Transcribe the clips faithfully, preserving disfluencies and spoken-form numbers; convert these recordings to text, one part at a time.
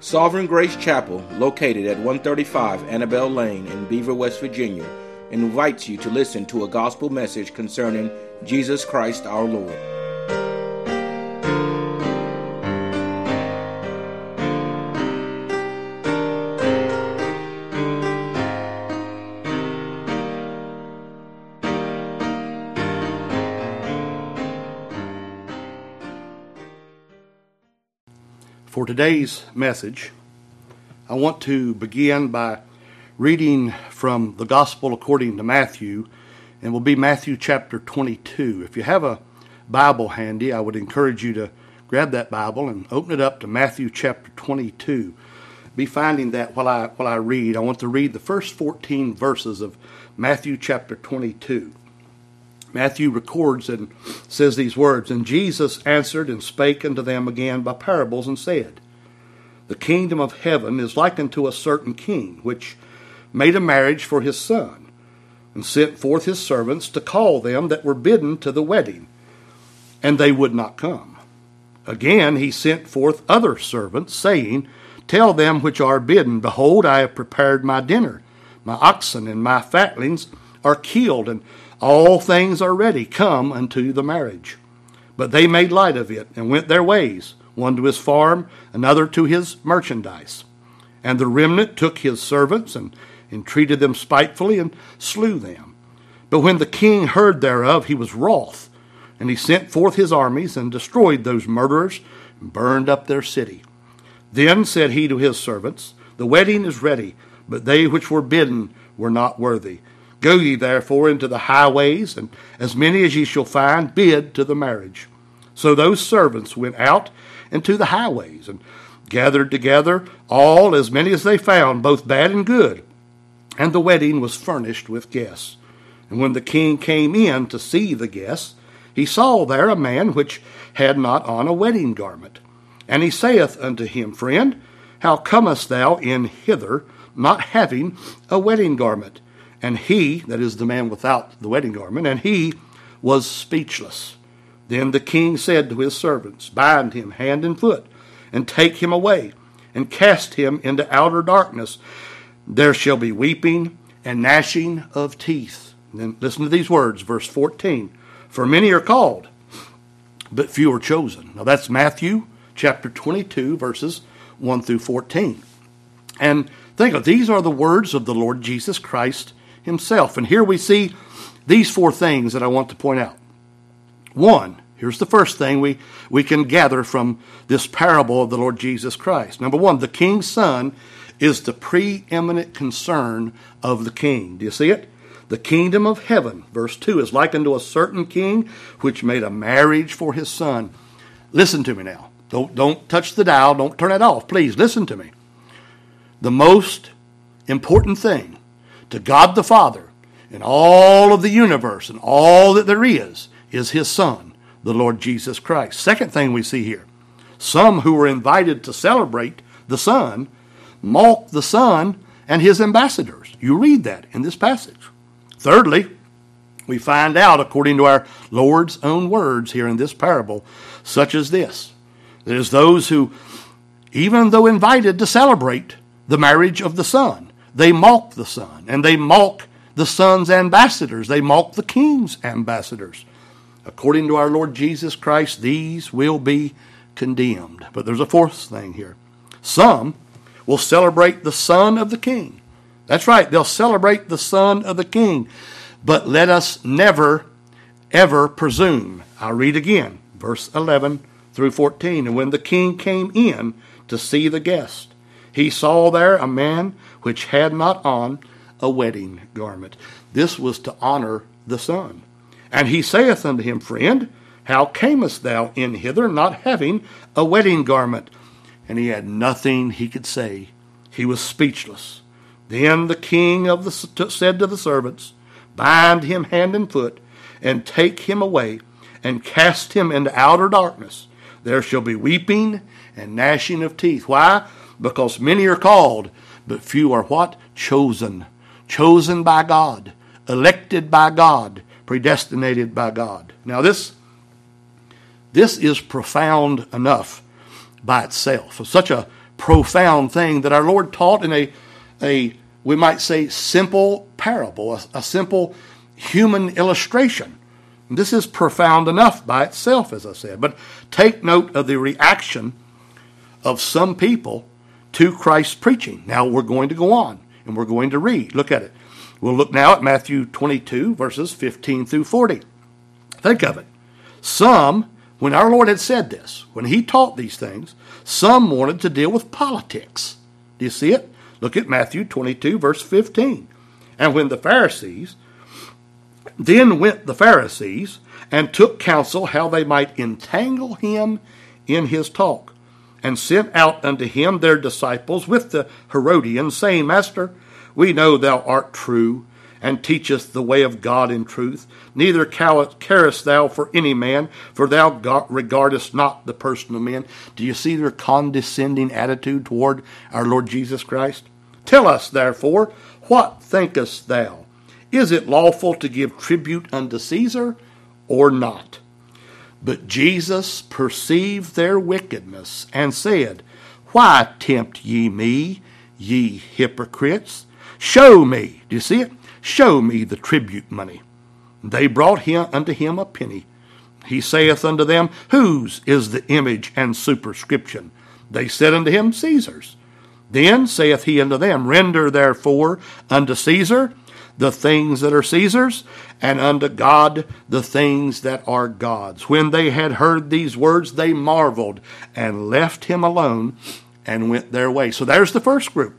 Sovereign Grace Chapel, located at one thirty-five Annabelle Lane in Beaver, West Virginia, invites you to listen to a gospel message concerning Jesus Christ our Lord. For today's message, I want to begin by reading from the Gospel according to Matthew, and will be Matthew chapter twenty-two. If you have a Bible handy, I would encourage you to grab that Bible and open it up to Matthew chapter twenty-two. Be finding that while I while I read. I want to read the first fourteen verses of Matthew chapter twenty-two. Matthew records and says these words, "And Jesus answered and spake unto them again by parables, and said, The kingdom of heaven is like unto a certain king, which made a marriage for his son, and sent forth his servants to call them that were bidden to the wedding, and they would not come. Again he sent forth other servants, saying, Tell them which are bidden, Behold, I have prepared my dinner. My oxen and my fatlings are killed, and all things are ready. Come unto the marriage. But they made light of it, and went their ways, one to his farm, another to his merchandise. And the remnant took his servants, and entreated them spitefully, and slew them. But when the king heard thereof, he was wroth, and he sent forth his armies, and destroyed those murderers, and burned up their city. Then said he to his servants, The wedding is ready, but they which were bidden were not worthy. Go ye therefore into the highways, and as many as ye shall find, bid to the marriage. So those servants went out into the highways, and gathered together all as many as they found, both bad and good. And the wedding was furnished with guests. And when the king came in to see the guests, he saw there a man which had not on a wedding garment. And he saith unto him, Friend, how comest thou in hither, not having a wedding garment? And he, that is the man without the wedding garment, and he was speechless. Then the king said to his servants, Bind him hand and foot, and take him away, and cast him into outer darkness. There shall be weeping and gnashing of teeth. And then listen to these words, verse fourteen. For many are called, but few are chosen. Now that's Matthew chapter twenty-two, verses one through fourteen. And think of, these are the words of the Lord Jesus Christ himself. And here we see these four things that I want to point out. One, here's the first thing we, we can gather from this parable of the Lord Jesus Christ. Number one, the king's son is the preeminent concern of the king. Do you see it? The kingdom of heaven, verse two, is like unto a certain king which made a marriage for his son. Listen to me now. Don't, don't touch the dial. Don't turn it off. Please listen to me. The most important thing to God the Father in all of the universe and all that there is, is his Son, the Lord Jesus Christ. Second thing we see here, some who were invited to celebrate the Son mocked the Son and his ambassadors. You read that in this passage. Thirdly, we find out, according to our Lord's own words here in this parable, such as this. There's those who, even though invited to celebrate the marriage of the Son, they mock the Son, and they mock the Son's ambassadors. They mock the King's ambassadors. According to our Lord Jesus Christ, these will be condemned. But there's a fourth thing here. Some will celebrate the Son of the King. That's right, they'll celebrate the Son of the King. But let us never, ever presume. I'll read again, verse eleven through fourteen. And when the king came in to see the guest, he saw there a man which had not on a wedding garment. This was to honor the Son. And he saith unto him, Friend, how camest thou in hither, not having a wedding garment? And he had nothing he could say. He was speechless. Then the king of the said to the servants, Bind him hand and foot, and take him away, and cast him into outer darkness. There shall be weeping and gnashing of teeth. Why? Because many are called, but few are what? Chosen. Chosen by God. Elected by God. Predestinated by God. Now this, this is profound enough by itself. Such a profound thing that our Lord taught in a, a we might say, simple parable, a, a simple human illustration. This is profound enough by itself, as I said. But take note of the reaction of some people to Christ's preaching. Now we're going to go on, and we're going to read. Look at it. We'll look now at Matthew twenty-two, verses fifteen through forty. Think of it. Some, when our Lord had said this, when he taught these things, some wanted to deal with politics. Do you see it? Look at Matthew twenty-two, verse fifteen. And when the Pharisees, then went the Pharisees, and took counsel how they might entangle him in his talk, and sent out unto him their disciples with the Herodians, saying, Master, we know thou art true, and teachest the way of God in truth. Neither carest thou for any man, for thou regardest not the person of men. Do you see their condescending attitude toward our Lord Jesus Christ? Tell us, therefore, what thinkest thou? Is it lawful to give tribute unto Caesar, or not? But Jesus perceived their wickedness, and said, Why tempt ye me, ye hypocrites? Show me, do you see it? Show me the tribute money. They brought him unto him a penny. He saith unto them, Whose is the image and superscription? They said unto him, Caesar's. Then saith he unto them, Render therefore unto Caesar the things that are Caesar's, and unto God the things that are God's. When they had heard these words, they marveled, and left him alone, and went their way. So there's the first group.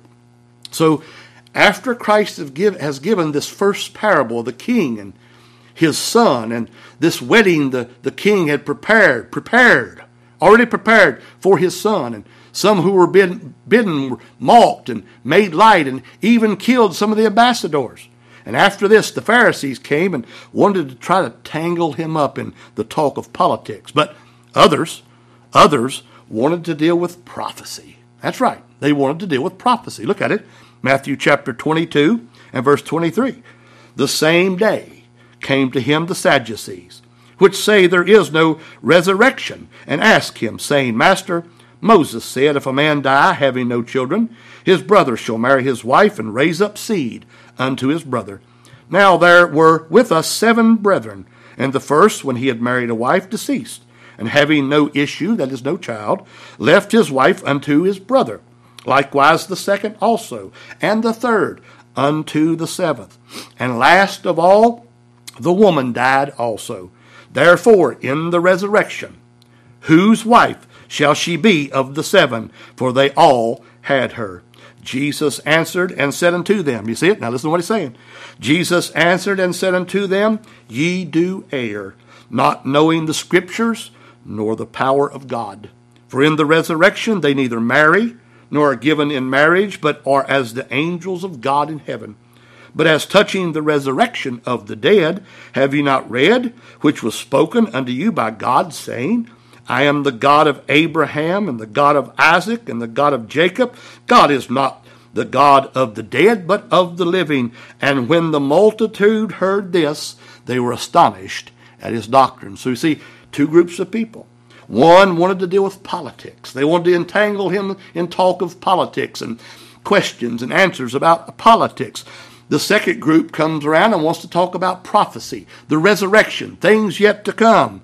So after Christ has given this first parable of the king and his son, and this wedding the, the king had prepared, prepared, already prepared for his son, and some who were bidden, bidden were mocked and made light, and even killed some of the ambassadors. And after this, the Pharisees came and wanted to try to tangle him up in the talk of politics. But others, others wanted to deal with prophecy. That's right. They wanted to deal with prophecy. Look at it. Matthew chapter twenty-two and verse twenty-three. The same day came to him the Sadducees, which say there is no resurrection, and asked him, saying, Master, Moses said, If a man die, having no children, his brother shall marry his wife, and raise up seed unto his brother. Now there were with us seven brethren, and the first, when he had married a wife, deceased, and having no issue, that is, no child, left his wife unto his brother. Likewise the second also, and the third unto the seventh. And last of all, the woman died also. Therefore, in the resurrection, whose wife shall she be of the seven? For they all had her. Jesus answered and said unto them, you see it? Now listen to what he's saying. Jesus answered and said unto them, Ye do err, not knowing the Scriptures, nor the power of God. For in the resurrection they neither marry, nor are given in marriage, but are as the angels of God in heaven. But as touching the resurrection of the dead, have ye not read, which was spoken unto you by God, saying, I am the God of Abraham, and the God of Isaac, and the God of Jacob. God is not the God of the dead, but of the living. And when the multitude heard this, they were astonished at his doctrine. So you see, two groups of people. One wanted to deal with politics. They wanted to entangle him in talk of politics and questions and answers about politics. The second group comes around and wants to talk about prophecy, the resurrection, things yet to come.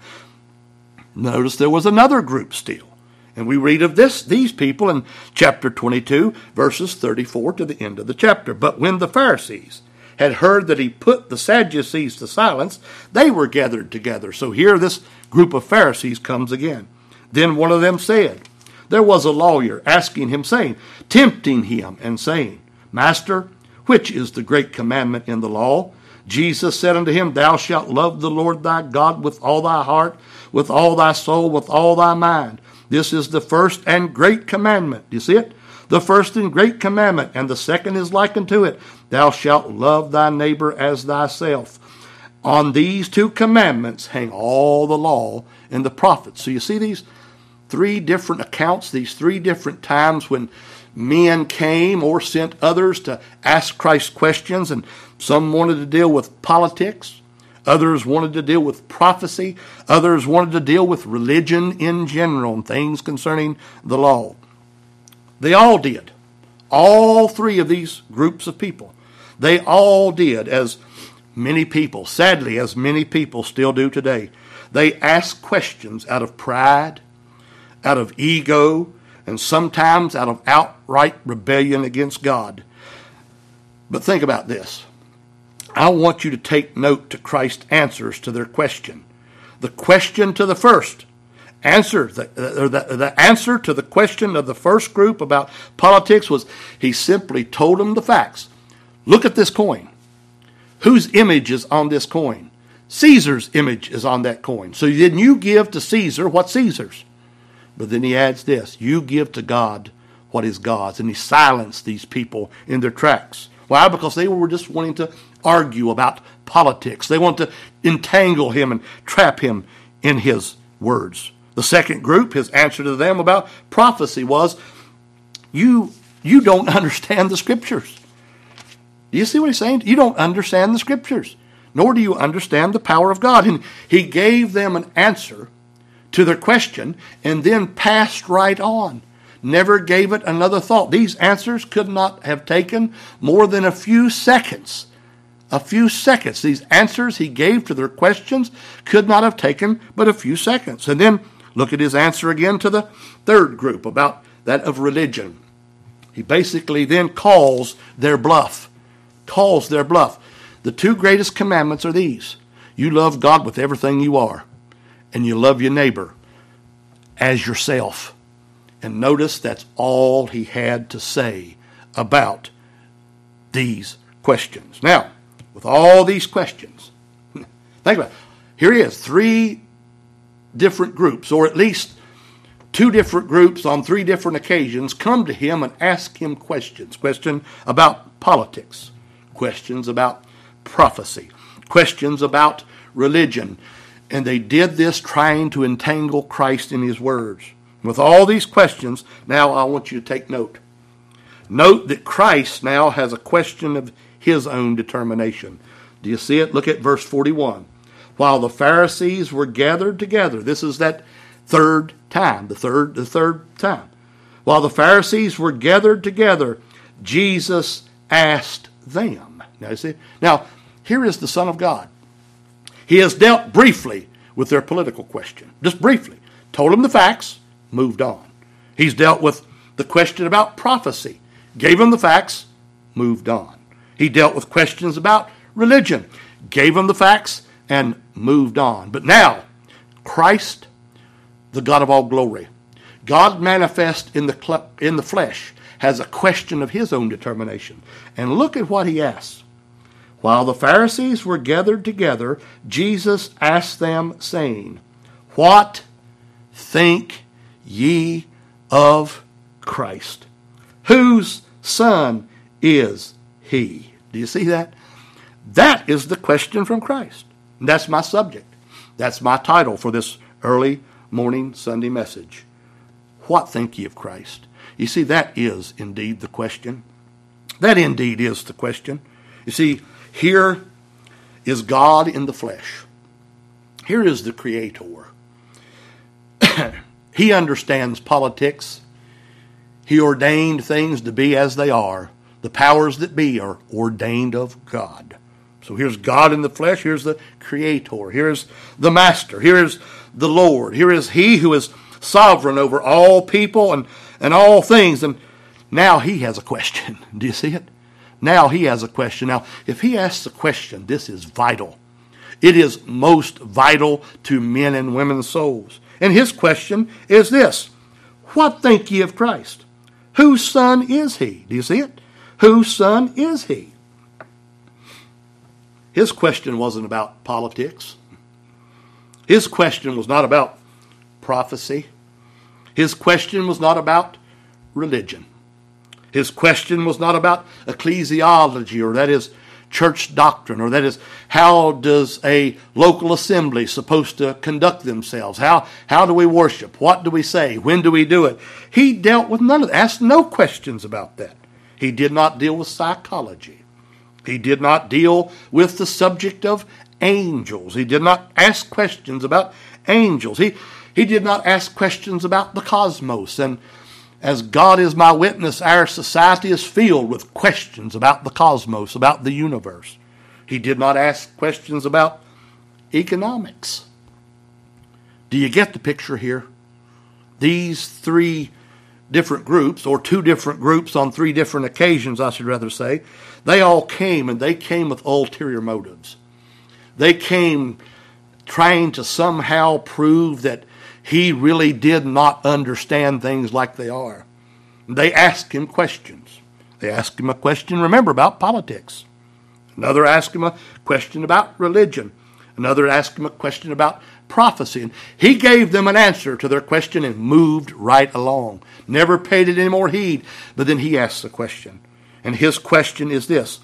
Notice there was another group still. And we read of this, these people in chapter twenty-two, verses thirty-four to the end of the chapter. But when the Pharisees had heard that he put the Sadducees to silence, they were gathered together. So here this group of Pharisees comes again. Then one of them said, There was a lawyer asking him, saying, tempting him, and saying, Master, which is the great commandment in the law? Jesus said unto him, Thou shalt love the Lord thy God with all thy heart, with all thy soul, with all thy mind. This is the first and great commandment. Do you see it? The first and great commandment, and the second is like unto it. Thou shalt love thy neighbor as thyself. On these two commandments hang all the law and the prophets. So you see these three different accounts, these three different times when men came or sent others to ask Christ questions, and some wanted to deal with politics, others wanted to deal with prophecy, others wanted to deal with religion in general and things concerning the law. They all did. All three of these groups of people, they all did, as many people, sadly, as many people still do today. They ask questions out of pride, out of ego, and sometimes out of outright rebellion against God. But think about this. I want you to take note to Christ's answers to their question. The question to the first answer, the, the, the answer to the question of the first group about politics was, he simply told them the facts. Look at this coin. Whose image is on this coin? Caesar's image is on that coin. So then you give to Caesar what's Caesar's. But then he adds this, you give to God what is God's. And he silenced these people in their tracks. Why? Because they were just wanting to argue about politics. They want to entangle him and trap him in his words. The second group, his answer to them about prophecy was, you, you don't understand the Scriptures. Do you see what he's saying? You don't understand the Scriptures, nor do you understand the power of God. And he gave them an answer to their question and then passed right on. Never gave it another thought. These answers could not have taken more than a few seconds. A few seconds. These answers he gave to their questions could not have taken but a few seconds. And then look at his answer again to the third group about that of religion. He basically then calls their bluff. Calls their bluff. The two greatest commandments are these. You love God with everything you are, and you love your neighbor as yourself. And notice that's all he had to say about these questions. Now, with all these questions, think about it. Here he is, three different groups, or at least two different groups on three different occasions, come to him and ask him questions. Question about politics, questions about prophecy, questions about religion. And they did this trying to entangle Christ in his words. With all these questions, now I want you to take note. Note that Christ now has a question of his own determination. Do you see it? Look at verse forty-one. While the Pharisees were gathered together, this is that third time, the third, the third time. While the Pharisees were gathered together, Jesus asked them. Now you see, now here is the Son of God. He has dealt briefly with their political question, just briefly. Told them the facts, moved on. He's dealt with the question about prophecy, gave them the facts, moved on. He dealt with questions about religion, gave them the facts, and moved on. But now, Christ, the God of all glory, God manifest in the cl- in the flesh, has a question of his own determination. And look at what he asks. While the Pharisees were gathered together, Jesus asked them, saying, What think ye of Christ? Whose son is he? Do you see that? That is the question from Christ. That's my subject. That's my title for this early morning Sunday message. What think ye of Christ? You see, that is indeed the question. That indeed is the question. You see, here is God in the flesh. Here is the Creator. He understands politics. He ordained things to be as they are. The powers that be are ordained of God. So here's God in the flesh. Here's the Creator. Here's the Master. Here's the Lord. Here is He who is sovereign over all people and, and all things. And now He has a question. Do you see it? Now He has a question. Now, if He asks a question, this is vital. It is most vital to men and women's souls. And His question is this. What think ye of Christ? Whose son is He? Do you see it? Whose son is He? His question wasn't about politics. His question was not about prophecy. His question was not about religion. His question was not about ecclesiology, or that is church doctrine, or that is how does a local assembly supposed to conduct themselves? How, how do we worship? What do we say? When do we do it? He dealt with none of that. Asked no questions about that. He did not deal with psychology. He did not deal with the subject of angels. He did not ask questions about angels. He, he did not ask questions about the cosmos and As God is my witness, our society is filled with questions about the cosmos, about the universe. He did not ask questions about economics. Do you get the picture here? These three different groups, or two different groups on three different occasions, I should rather say, they all came, and they came with ulterior motives. They came trying to somehow prove that he really did not understand things like they are. They asked him questions. They asked him a question, remember, about politics. Another asked him a question about religion. Another asked him a question about prophecy. And he gave them an answer to their question and moved right along. Never paid it any more heed. But then he asked a question. And his question is this: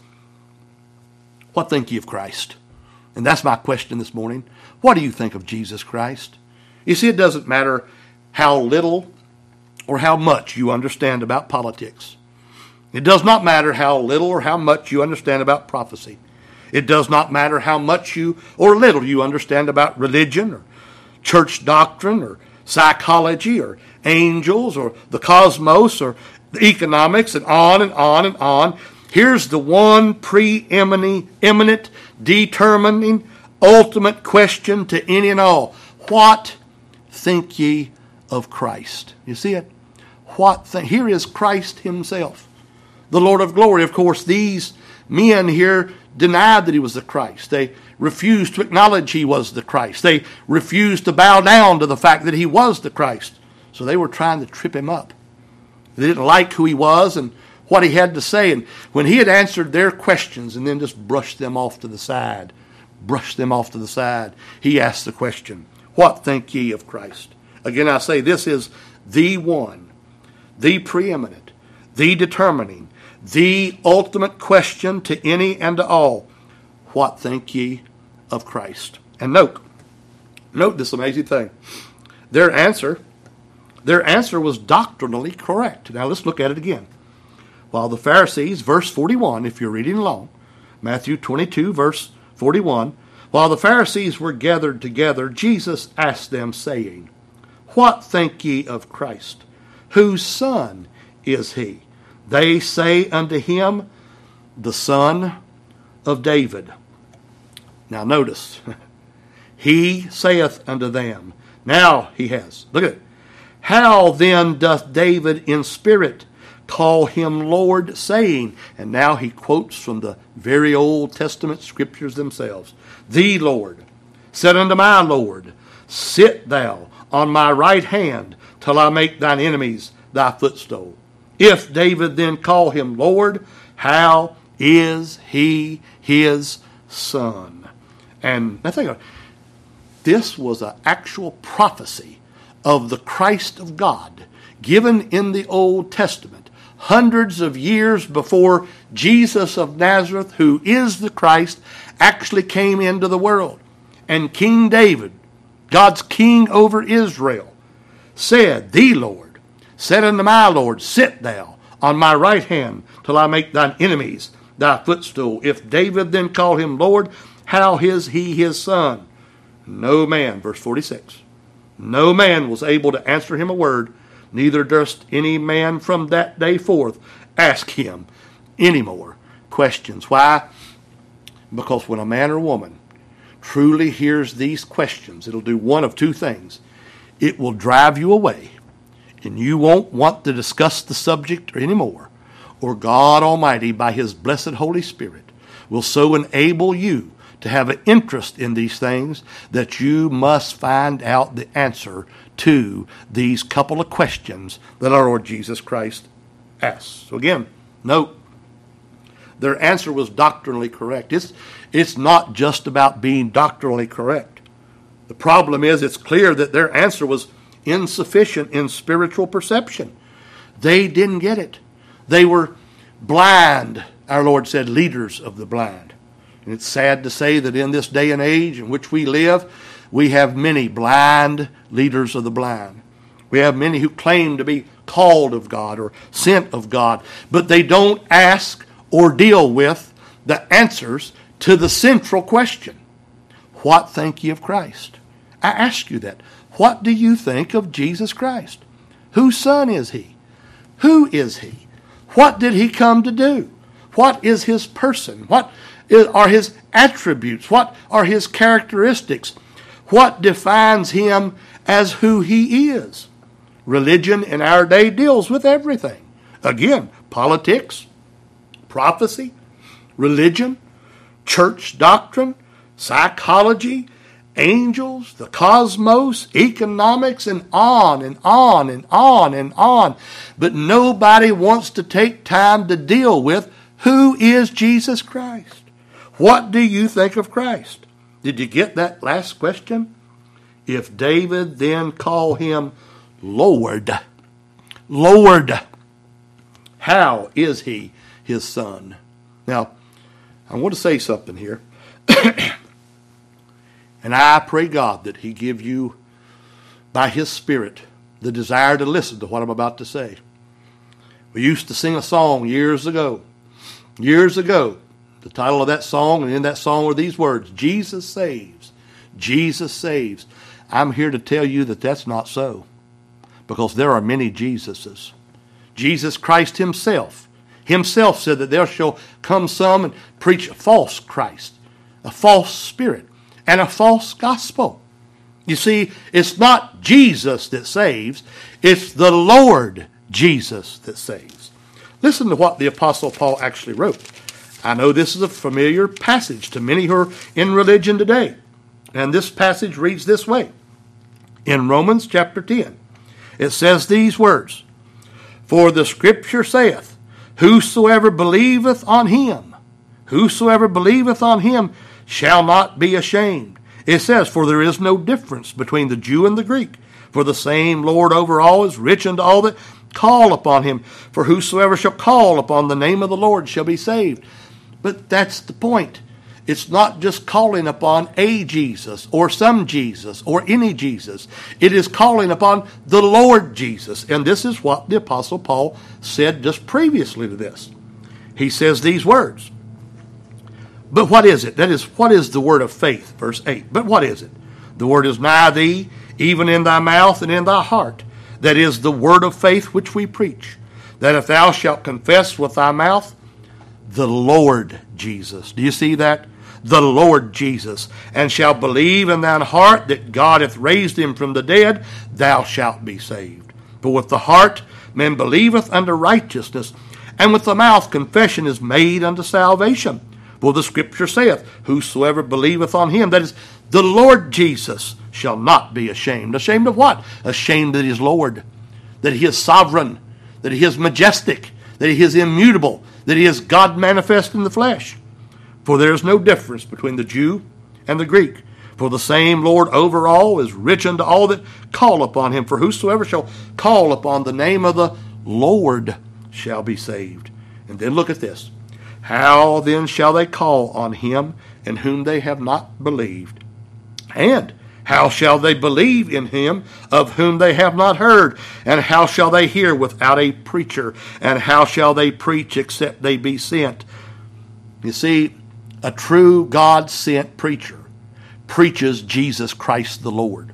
what think ye of Christ? And that's my question this morning. What do you think of Jesus Christ? You see, it doesn't matter how little or how much you understand about politics. It does not matter how little or how much you understand about prophecy. It does not matter how much you or little you understand about religion or church doctrine or psychology or angels or the cosmos or the economics, and on and on and on. Here's the one preeminent, eminent, determining, ultimate question to any and all. What think ye of Christ? You see it? What th- Here is Christ himself, the Lord of glory. Of course, these men here denied that he was the Christ. They refused to acknowledge he was the Christ. They refused to bow down to the fact that he was the Christ. So they were trying to trip him up. They didn't like who he was and what he had to say. And when he had answered their questions and then just brushed them off to the side, brushed them off to the side, he asked the question, what think ye of Christ? Again, I say this is the one, the preeminent, the determining, the ultimate question to any and to all. What think ye of Christ? And note, note this amazing thing. Their answer, their answer was doctrinally correct. Now let's look at it again. While the Pharisees, verse forty-one, if you're reading along, Matthew twenty-two, verse forty-one, while the Pharisees were gathered together, Jesus asked them, saying, what think ye of Christ? Whose son is he? They say unto him, the son of David. Now notice, he saith unto them. Now he has. Look at it. How then doth David in spirit call him Lord, saying, and now he quotes from the very Old Testament scriptures themselves. The Lord said unto my Lord, sit thou on my right hand till I make thine enemies thy footstool. If David then call him Lord, how is he his son? And I think this was an actual prophecy of the Christ of God given in the Old Testament hundreds of years before Jesus of Nazareth, who is the Christ, actually came into the world. And King David, God's king over Israel, said, the Lord said unto my Lord, sit thou on my right hand till I make thine enemies thy footstool. If David then call him Lord, how is he his son? No man, verse forty-six, no man was able to answer him a word, neither durst any man from that day forth ask him any more questions. Why? Because when a man or woman truly hears these questions, it'll do one of two things. It will drive you away, and you won't want to discuss the subject anymore. Or God Almighty, by His blessed Holy Spirit, will so enable you to have an interest in these things that you must find out the answer to these couple of questions that our Lord Jesus Christ asked. So again, note, their answer was doctrinally correct. It's, it's not just about being doctrinally correct. The problem is it's clear that their answer was insufficient in spiritual perception. They didn't get it. They were blind, our Lord said, leaders of the blind. And it's sad to say that in this day and age in which we live, we have many blind leaders of the blind. We have many who claim to be called of God or sent of God, but they don't ask or deal with the answers to the central question. What think ye of Christ? I ask you that. What do you think of Jesus Christ? Whose son is he? Who is he? What did he come to do? What is his person? What are his attributes? What are his characteristics? What defines him as who he is? Religion in our day deals with everything. Again, politics, prophecy, religion, church doctrine, psychology, angels, the cosmos, economics, and on and on and on and on. But nobody wants to take time to deal with who is Jesus Christ. What do you think of Christ? Did you get that last question? If David then call him Lord, Lord, how is he his son? Now, I want to say something here. And I pray God that he give you, by his Spirit, the desire to listen to what I'm about to say. We used to sing a song years ago. Years ago. The title of that song, and in that song were these words, Jesus saves. Jesus saves. I'm here to tell you that that's not so. Because there are many Jesuses. Jesus Christ himself, himself said that there shall come some and preach a false Christ, a false spirit, and a false gospel. You see, it's not Jesus that saves, it's the Lord Jesus that saves. Listen to what the Apostle Paul actually wrote. I know this is a familiar passage to many who are in religion today. And this passage reads this way. In Romans chapter ten, it says these words, For the Scripture saith, Whosoever believeth on him, whosoever believeth on him shall not be ashamed. It says, For there is no difference between the Jew and the Greek. For the same Lord over all is rich unto all that call upon him. For whosoever shall call upon the name of the Lord shall be saved. But that's the point. It's not just calling upon a Jesus or some Jesus or any Jesus. It is calling upon the Lord Jesus. And this is what the Apostle Paul said just previously to this. He says these words. But what is it? That is, what is the word of faith? Verse eight. But what is it? The word is nigh thee, even in thy mouth and in thy heart. That is the word of faith which we preach. That if thou shalt confess with thy mouth the Lord Jesus. Do you see that? The Lord Jesus. And shalt believe in thine heart that God hath raised him from the dead, thou shalt be saved. For with the heart man believeth unto righteousness, and with the mouth confession is made unto salvation. For the Scripture saith, Whosoever believeth on him, that is, the Lord Jesus, shall not be ashamed. Ashamed of what? Ashamed that he is Lord, that he is sovereign, that he is majestic, that he is immutable, that he is God manifest in the flesh. For there is no difference between the Jew and the Greek. For the same Lord over all is rich unto all that call upon him. For whosoever shall call upon the name of the Lord shall be saved. And then look at this. How then shall they call on him in whom they have not believed? And how shall they believe in him of whom they have not heard? And how shall they hear without a preacher? And how shall they preach except they be sent? You see, a true God-sent preacher preaches Jesus Christ the Lord.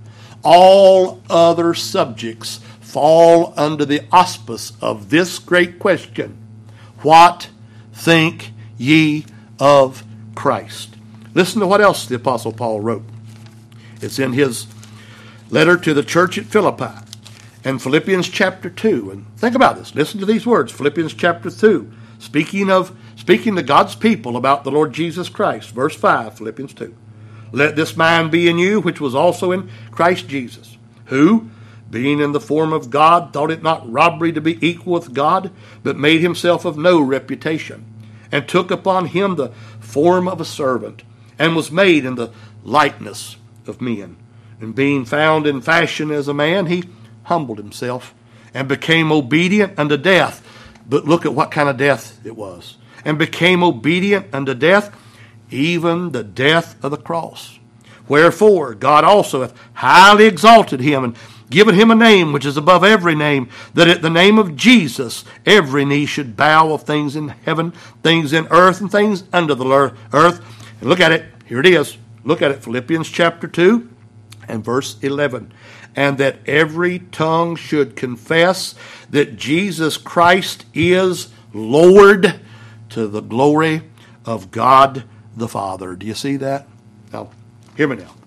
All other subjects fall under the auspice of this great question. What think ye of Christ? Listen to what else the Apostle Paul wrote. It's in his letter to the church at Philippi and Philippians chapter two. And think about this. Listen to these words. Philippians chapter two. Speaking of speaking to God's people about the Lord Jesus Christ. Verse five, Philippians two. Let this mind be in you, which was also in Christ Jesus, who, being in the form of God, thought it not robbery to be equal with God, but made himself of no reputation, and took upon him the form of a servant, and was made in the likeness of men. And being found in fashion as a man, he humbled himself, and became obedient unto death. But look at what kind of death it was. And became obedient unto death, even the death of the cross. Wherefore God also hath highly exalted him, and given him a name which is above every name, that at the name of Jesus every knee should bow, of things in heaven, things in earth, and things under the earth. And look at it. Here it is. Look at it. Philippians chapter two And verse eleven, and that every tongue should confess that Jesus Christ is Lord, to the glory of God the Father. Do you see that? Now, hear me now.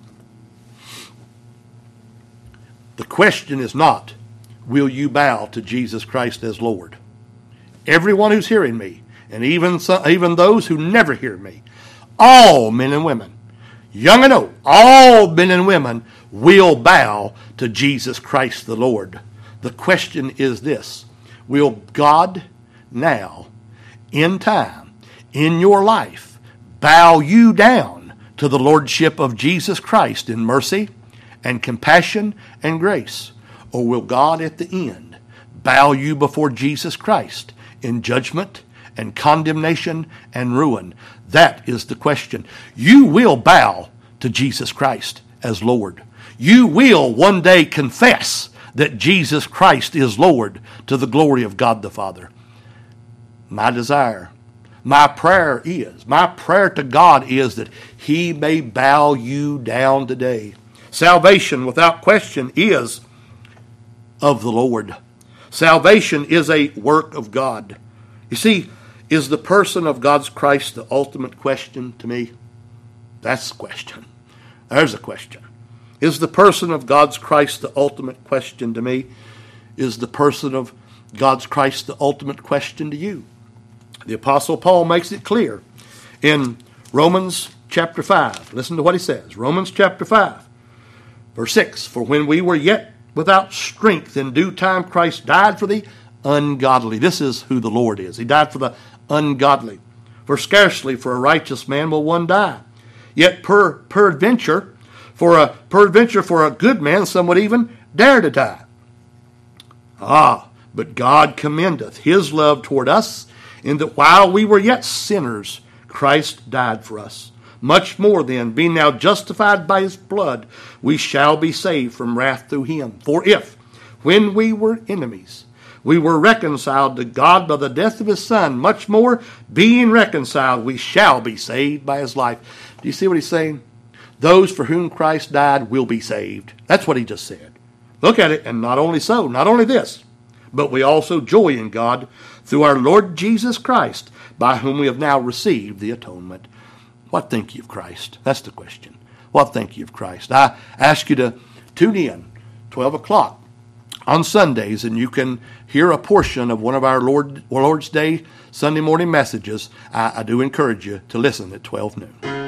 The question is not, will you bow to Jesus Christ as Lord? Everyone who's hearing me, and even some, even those who never hear me, all men and women, young and old, all men and women will bow to Jesus Christ the Lord. The question is this: will God now, in time, in your life, bow you down to the Lordship of Jesus Christ in mercy and compassion and grace? Or will God at the end bow you before Jesus Christ in judgment and condemnation and ruin? That is the question. You will bow to Jesus Christ as Lord. You will one day confess that Jesus Christ is Lord, to the glory of God the Father. My desire, my prayer is, my prayer to God is that He may bow you down today. Salvation, without question, is of the Lord. Salvation is a work of God. You see, is the person of God's Christ the ultimate question to me? That's the question. There's a question. Is the person of God's Christ the ultimate question to me? Is the person of God's Christ the ultimate question to you? The Apostle Paul makes it clear in Romans chapter five. Listen to what he says. Romans chapter five, verse six. For when we were yet without strength, in due time Christ died for the ungodly. This is who the Lord is. He died for the ungodly. For scarcely for a righteous man will one die. Yet per, peradventure, for a peradventure for a good man, some would even dare to die. Ah, but God commendeth His love toward us, in that while we were yet sinners, Christ died for us. Much more then, being now justified by His blood, we shall be saved from wrath through Him. For if, when we were enemies, we were reconciled to God by the death of His Son, much more, being reconciled, we shall be saved by His life. Do you see what he's saying? Those for whom Christ died will be saved. That's what he just said. Look at it, and not only so, not only this, but we also joy in God through our Lord Jesus Christ, by whom we have now received the atonement. What think you of Christ? That's the question. What think you of Christ? I ask you to tune in twelve o'clock on Sundays, and you can hear a portion of one of our Lord, Lord's Day Sunday morning messages. I, I do encourage you to listen at twelve noon.